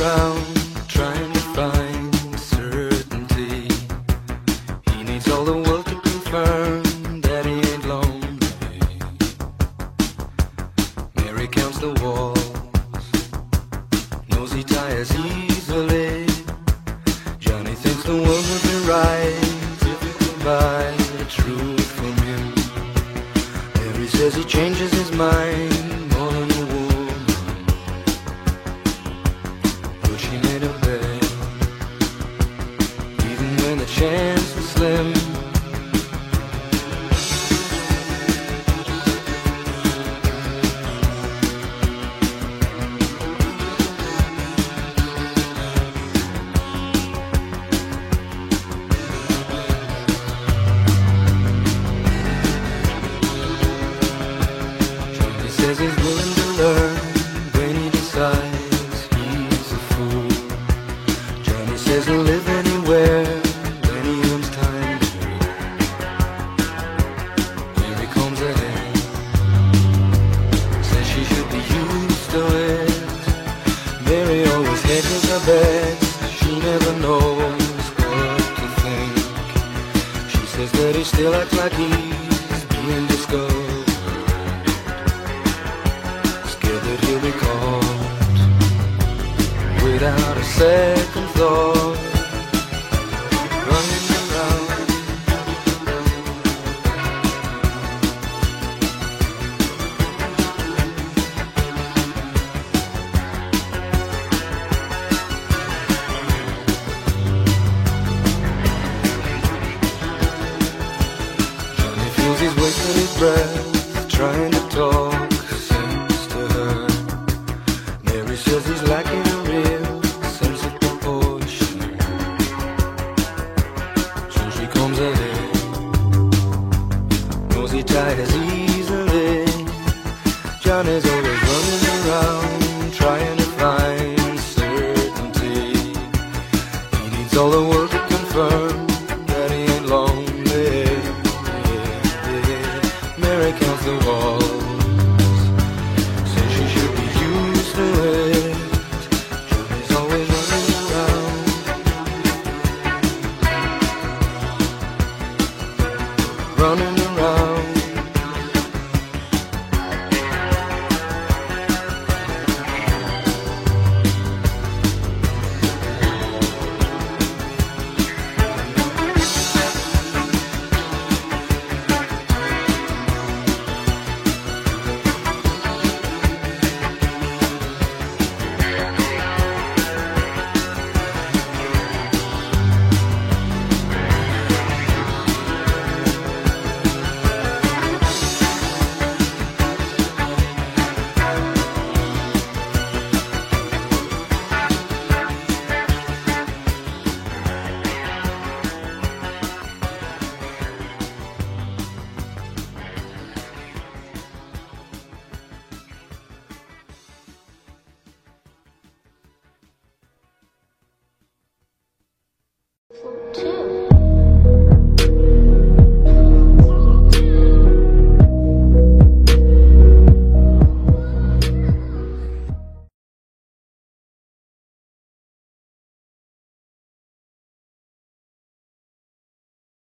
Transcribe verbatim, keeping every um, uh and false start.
around trying to find certainty. He needs all the world to confirm that he ain't lonely. Mary counts the walls, knows he tires easily. Johnny thinks the world would be right if he could buy the truth from him. Mary says he changes his mind more than a woman, but she made a bet, even when the chance was slim. Says he's willing to learn when he decides he's a fool. Johnny says he'll live anywhere when he owns time. Here he comes ahead, says she should be used to it. Mary always hedges her bets, she never knows what to think. She says that he still acts like he's being discovered, that he'll be caught without a second thought, running around. Johnny feels he's wasting his breath trying to talk sense to her. Mary says he's lacking